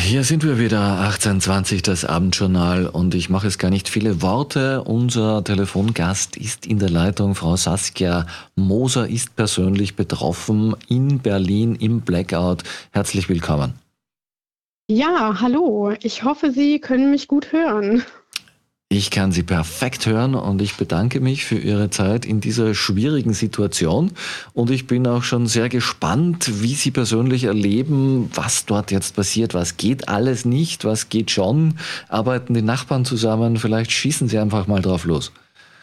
Hier sind wir wieder, 18:20, das Abendjournal, und ich mache es gar nicht viele Worte. Unser Telefongast ist in der Leitung. Frau Saskia Moser ist persönlich betroffen in Berlin im Blackout. Herzlich willkommen. Ja, hallo. Ich hoffe, Sie können mich gut hören. Ich kann Sie perfekt hören und ich bedanke mich für Ihre Zeit in dieser schwierigen Situation. Und ich bin auch schon sehr gespannt, wie Sie persönlich erleben, was dort jetzt passiert. Was geht alles nicht, was geht schon? Arbeiten die Nachbarn zusammen? Vielleicht schießen Sie einfach mal drauf los.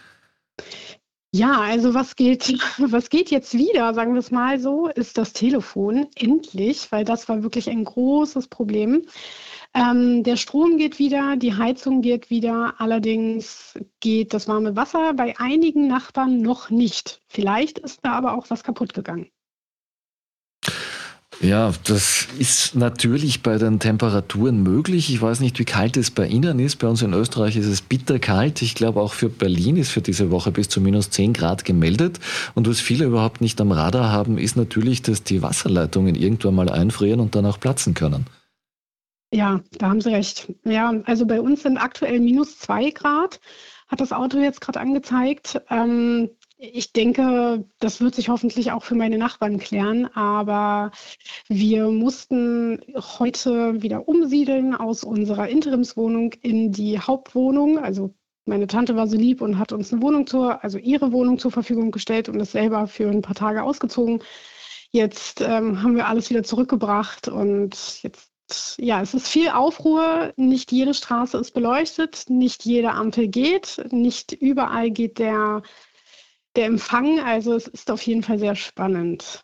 Ja, also was geht jetzt wieder, sagen wir es mal so, ist das Telefon. Endlich, weil das war wirklich ein großes Problem. Der Strom geht wieder, die Heizung geht wieder. Allerdings geht das warme Wasser bei einigen Nachbarn noch nicht. Vielleicht ist da aber auch was kaputt gegangen. Ja, das ist natürlich bei den Temperaturen möglich. Ich weiß nicht, wie kalt es bei Ihnen ist. Bei uns in Österreich ist es bitterkalt. Ich glaube, auch für Berlin ist für diese Woche bis zu minus 10 Grad gemeldet. Und was viele überhaupt nicht am Radar haben, ist natürlich, dass die Wasserleitungen irgendwann mal einfrieren und dann auch platzen können. Ja, da haben Sie recht. Ja, also bei uns sind aktuell minus 2 Grad, hat das Auto jetzt gerade angezeigt. Ich denke, das wird sich hoffentlich auch für meine Nachbarn klären, aber wir mussten heute wieder umsiedeln aus unserer Interimswohnung in die Hauptwohnung. Also meine Tante war so lieb und hat uns eine also ihre Wohnung zur Verfügung gestellt und ist selber für ein paar Tage ausgezogen. Jetzt haben wir alles wieder zurückgebracht und jetzt, ja, es ist viel Aufruhr. Nicht jede Straße ist beleuchtet, nicht jede Ampel geht, nicht überall geht der Empfang. Also es ist auf jeden Fall sehr spannend.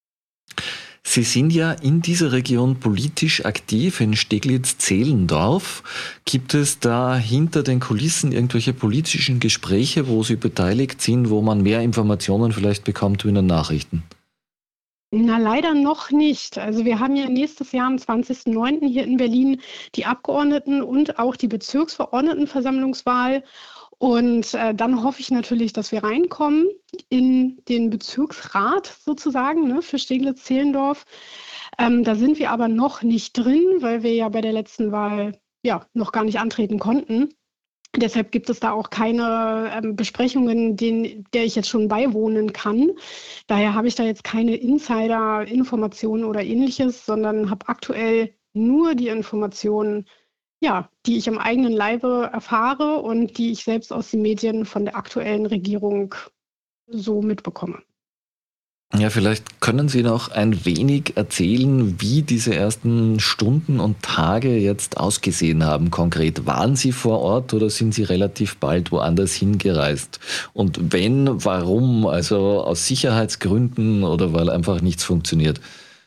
Sie sind ja in dieser Region politisch aktiv, in Steglitz-Zehlendorf. Gibt es da hinter den Kulissen irgendwelche politischen Gespräche, wo Sie beteiligt sind, wo man mehr Informationen vielleicht bekommt wie in den Nachrichten? Na, leider noch nicht. Also wir haben ja nächstes Jahr am 20.09. hier in Berlin die Abgeordneten- und auch die Bezirksverordnetenversammlungswahl. Und dann hoffe ich natürlich, dass wir reinkommen in den Bezirksrat sozusagen, ne, für Steglitz-Zehlendorf. Da sind wir aber noch nicht drin, weil wir ja bei der letzten Wahl ja noch gar nicht antreten konnten. Deshalb gibt es da auch keine Besprechungen, der ich jetzt schon beiwohnen kann. Daher habe ich da jetzt keine Insider-Informationen oder ähnliches, sondern habe aktuell nur die Informationen, ja, die ich am eigenen Leibe erfahre und die ich selbst aus den Medien von der aktuellen Regierung so mitbekomme. Ja, vielleicht können Sie noch ein wenig erzählen, wie diese ersten Stunden und Tage jetzt ausgesehen haben konkret. Waren Sie vor Ort oder sind Sie relativ bald woanders hingereist? Und wenn, warum? Also aus Sicherheitsgründen oder weil einfach nichts funktioniert?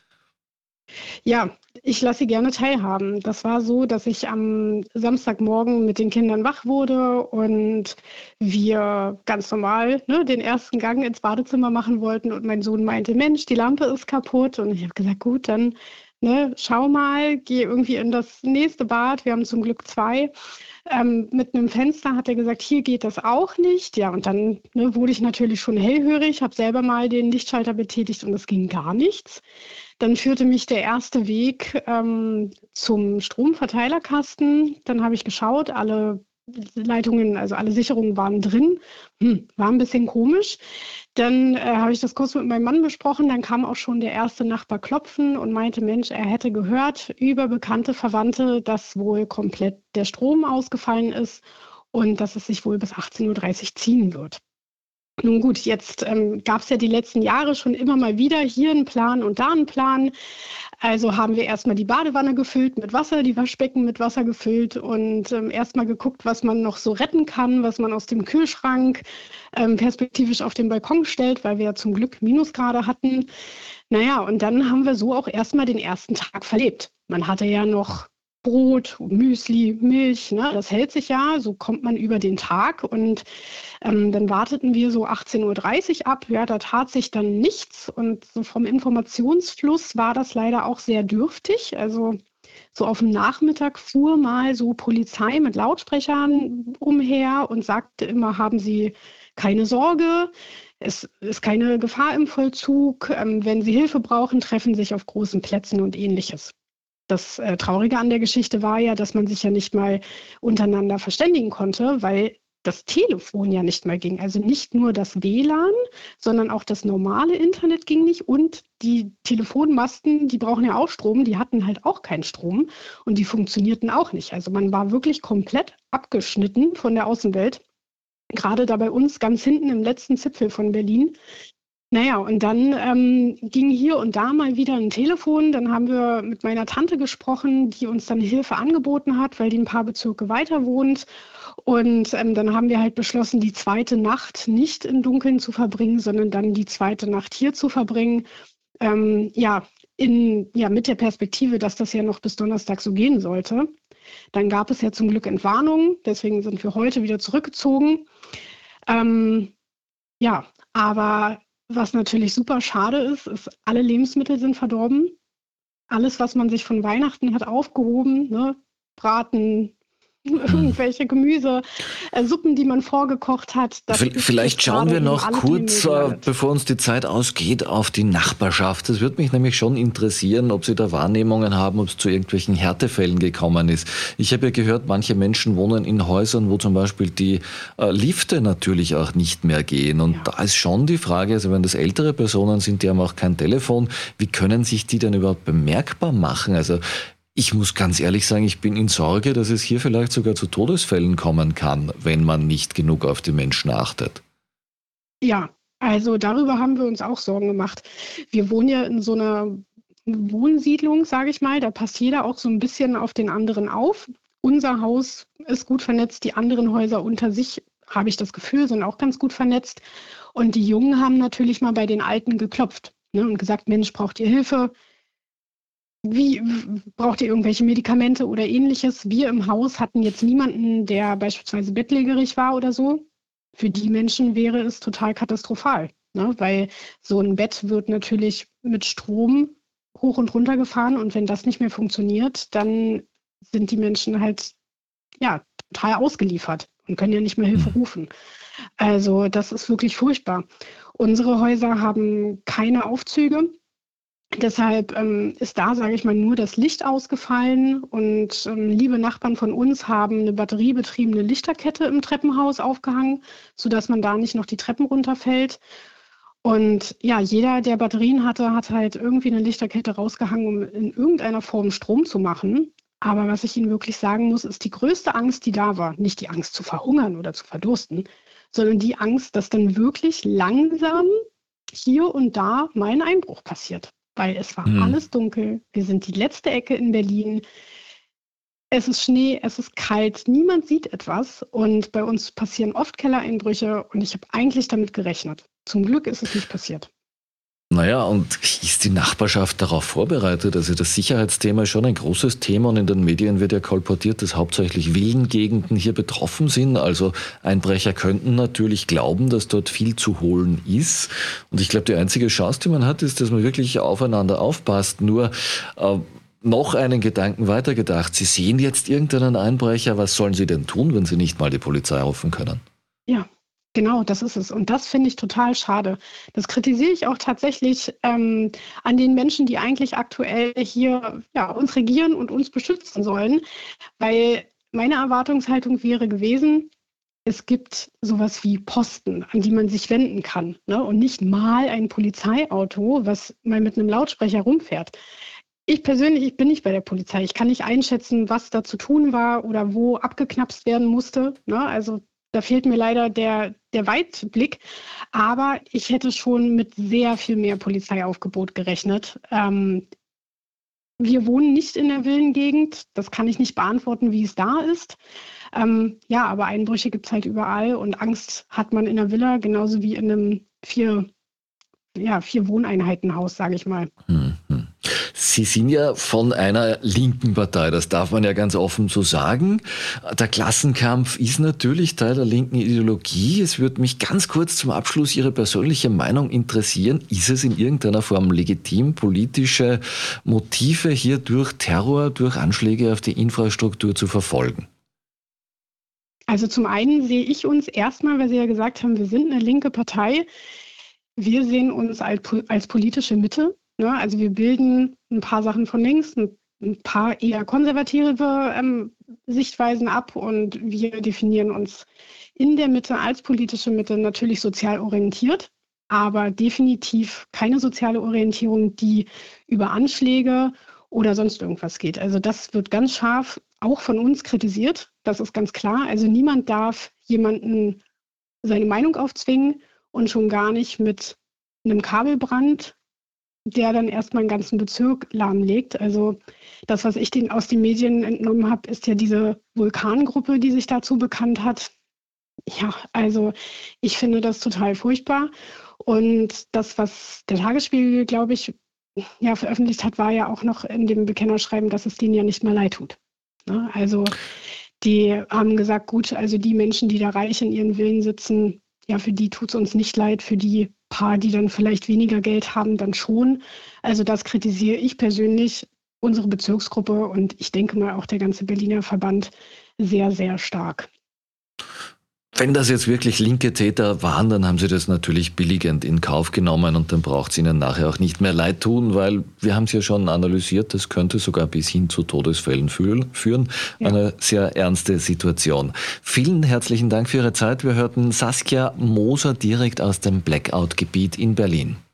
Ja, ich lasse Sie gerne teilhaben. Das war so, dass ich am Samstagmorgen mit den Kindern wach wurde und wir ganz normal, ne, den ersten Gang ins Badezimmer machen wollten und mein Sohn meinte, Mensch, die Lampe ist kaputt. Und ich habe gesagt, gut, dann ne, schau mal, geh irgendwie in das nächste Bad. Wir haben zum Glück zwei. Mit einem Fenster hat er gesagt, hier geht das auch nicht. Ja, und dann ne, wurde ich natürlich schon hellhörig, habe selber mal den Lichtschalter betätigt und es ging gar nichts. Dann führte mich der erste Weg zum Stromverteilerkasten. Dann habe ich geschaut, alle Leitungen, also alle Sicherungen waren drin. War ein bisschen komisch. Dann habe ich das kurz mit meinem Mann besprochen. Dann kam auch schon der erste Nachbar klopfen und meinte, Mensch, er hätte gehört über bekannte Verwandte, dass wohl komplett der Strom ausgefallen ist und dass es sich wohl bis 18:30 Uhr ziehen wird. Nun gut, jetzt gab es ja die letzten Jahre schon immer mal wieder hier einen Plan und da einen Plan. Also haben wir erstmal die Badewanne gefüllt mit Wasser, die Waschbecken mit Wasser gefüllt und erstmal geguckt, was man noch so retten kann, was man aus dem Kühlschrank perspektivisch auf den Balkon stellt, weil wir ja zum Glück Minusgrade hatten. Naja, und dann haben wir so auch erstmal den ersten Tag verlebt. Man hatte ja noch Brot, Müsli, Milch, ne? Das hält sich ja, so kommt man über den Tag und dann warteten wir so 18:30 Uhr ab. Ja, da tat sich dann nichts und so vom Informationsfluss war das leider auch sehr dürftig. Also so auf dem Nachmittag fuhr mal so Polizei mit Lautsprechern umher und sagte immer, haben Sie keine Sorge, es ist keine Gefahr im Vollzug. Wenn Sie Hilfe brauchen, treffen Sie sich auf großen Plätzen und ähnliches. Das Traurige an der Geschichte war ja, dass man sich ja nicht mal untereinander verständigen konnte, weil das Telefon ja nicht mehr ging. Also nicht nur das WLAN, sondern auch das normale Internet ging nicht. Und die Telefonmasten, die brauchen ja auch Strom, die hatten halt auch keinen Strom und die funktionierten auch nicht. Also man war wirklich komplett abgeschnitten von der Außenwelt. Gerade da bei uns ganz hinten im letzten Zipfel von Berlin. Naja, und dann ging hier und da mal wieder ein Telefon. Dann haben wir mit meiner Tante gesprochen, die uns dann Hilfe angeboten hat, weil die ein paar Bezirke weiter wohnt. Und dann haben wir halt beschlossen, die zweite Nacht nicht im Dunkeln zu verbringen, sondern dann die zweite Nacht hier zu verbringen. Mit der Perspektive, dass das ja noch bis Donnerstag so gehen sollte. Dann gab es ja zum Glück Entwarnung, deswegen sind wir heute wieder zurückgezogen. Aber was natürlich super schade ist, alle Lebensmittel sind verdorben. Alles, was man sich von Weihnachten hat aufgehoben, ne? Braten, irgendwelche Gemüse, Suppen, die man vorgekocht hat. Vielleicht schauen wir noch kurz, bevor uns die Zeit ausgeht, auf die Nachbarschaft. Das würde mich nämlich schon interessieren, ob Sie da Wahrnehmungen haben, ob es zu irgendwelchen Härtefällen gekommen ist. Ich habe ja gehört, manche Menschen wohnen in Häusern, wo zum Beispiel die Lifte natürlich auch nicht mehr gehen. Und da ist schon die Frage, also wenn das ältere Personen sind, die haben auch kein Telefon, wie können sich die denn überhaupt bemerkbar machen? Also ich muss ganz ehrlich sagen, ich bin in Sorge, dass es hier vielleicht sogar zu Todesfällen kommen kann, wenn man nicht genug auf die Menschen achtet. Ja, also darüber haben wir uns auch Sorgen gemacht. Wir wohnen ja in so einer Wohnsiedlung, sage ich mal. Da passt jeder auch so ein bisschen auf den anderen auf. Unser Haus ist gut vernetzt, die anderen Häuser unter sich, habe ich das Gefühl, sind auch ganz gut vernetzt. Und die Jungen haben natürlich mal bei den Alten geklopft, ne, und gesagt, Mensch, braucht ihr Hilfe? Wie braucht ihr irgendwelche Medikamente oder ähnliches? Wir im Haus hatten jetzt niemanden, der beispielsweise bettlägerig war oder so. Für die Menschen wäre es total katastrophal, ne? Weil so ein Bett wird natürlich mit Strom hoch und runter gefahren und wenn das nicht mehr funktioniert, dann sind die Menschen halt total ausgeliefert und können ja nicht mehr Hilfe rufen. Also das ist wirklich furchtbar. Unsere Häuser haben keine Aufzüge. Deshalb ist da, sage ich mal, nur das Licht ausgefallen und liebe Nachbarn von uns haben eine batteriebetriebene Lichterkette im Treppenhaus aufgehangen, sodass man da nicht noch die Treppen runterfällt. Und ja, jeder, der Batterien hatte, hat halt irgendwie eine Lichterkette rausgehangen, um in irgendeiner Form Strom zu machen. Aber was ich Ihnen wirklich sagen muss, ist die größte Angst, die da war, nicht die Angst zu verhungern oder zu verdursten, sondern die Angst, dass dann wirklich langsam hier und da mein Einbruch passiert. Weil es war alles dunkel. Wir sind die letzte Ecke in Berlin. Es ist Schnee, es ist kalt, niemand sieht etwas. Und bei uns passieren oft Kellereinbrüche und ich habe eigentlich damit gerechnet. Zum Glück ist es nicht passiert. Naja, und ist die Nachbarschaft darauf vorbereitet? Also das Sicherheitsthema ist schon ein großes Thema und in den Medien wird ja kolportiert, dass hauptsächlich Villengegenden hier betroffen sind. Also Einbrecher könnten natürlich glauben, dass dort viel zu holen ist. Und ich glaube, die einzige Chance, die man hat, ist, dass man wirklich aufeinander aufpasst. Nur noch einen Gedanken weitergedacht. Sie sehen jetzt irgendeinen Einbrecher. Was sollen Sie denn tun, wenn Sie nicht mal die Polizei rufen können? Ja. Genau, das ist es. Und das finde ich total schade. Das kritisiere ich auch tatsächlich an den Menschen, die eigentlich aktuell hier uns regieren und uns beschützen sollen. Weil meine Erwartungshaltung wäre gewesen, es gibt sowas wie Posten, an die man sich wenden kann, ne? Und nicht mal ein Polizeiauto, was mal mit einem Lautsprecher rumfährt. Ich persönlich, bin nicht bei der Polizei. Ich kann nicht einschätzen, was da zu tun war oder wo abgeknapst werden musste, ne? Also da fehlt mir leider der Weitblick, aber ich hätte schon mit sehr viel mehr Polizeiaufgebot gerechnet. Wir wohnen nicht in der Villengegend, das kann ich nicht beantworten, wie es da ist. Aber Einbrüche gibt es halt überall und Angst hat man in der Villa, genauso wie in einem vier Wohneinheitenhaus, sage ich mal. Sie sind ja von einer linken Partei, das darf man ja ganz offen so sagen. Der Klassenkampf ist natürlich Teil der linken Ideologie. Es würde mich ganz kurz zum Abschluss Ihre persönliche Meinung interessieren. Ist es in irgendeiner Form legitim, politische Motive hier durch Terror, durch Anschläge auf die Infrastruktur zu verfolgen? Also zum einen sehe ich uns erstmal, weil Sie ja gesagt haben, wir sind eine linke Partei. Wir sehen uns als politische Mitte. Ne? Also wir bilden ein paar Sachen von links, ein ein paar eher konservative Sichtweisen ab und wir definieren uns in der Mitte als politische Mitte natürlich sozial orientiert, aber definitiv keine soziale Orientierung, die über Anschläge oder sonst irgendwas geht. Also das wird ganz scharf auch von uns kritisiert, das ist ganz klar. Also niemand darf jemanden seine Meinung aufzwingen und schon gar nicht mit einem Kabelbrand, der dann erstmal einen ganzen Bezirk lahmlegt. Also das, was ich aus den Medien entnommen habe, ist ja diese Vulkangruppe, die sich dazu bekannt hat. Ja, also ich finde das total furchtbar. Und das, was der Tagesspiegel, glaube ich, ja, veröffentlicht hat, war ja auch noch in dem Bekennerschreiben, dass es denen ja nicht mehr leid tut. Ne? Also die haben gesagt, gut, also die Menschen, die da reich in ihren Villen sitzen, ja, für die tut es uns nicht leid, für die paar, die dann vielleicht weniger Geld haben, dann schon. Also das kritisiere ich persönlich, unsere Bezirksgruppe und ich denke mal auch der ganze Berliner Verband sehr, sehr stark. Wenn das jetzt wirklich linke Täter waren, dann haben sie das natürlich billigend in Kauf genommen und dann braucht es ihnen nachher auch nicht mehr leid tun, weil wir haben es ja schon analysiert, das könnte sogar bis hin zu Todesfällen führen. Ja. Eine sehr ernste Situation. Vielen herzlichen Dank für Ihre Zeit. Wir hörten Saskia Moser direkt aus dem Blackout-Gebiet in Berlin.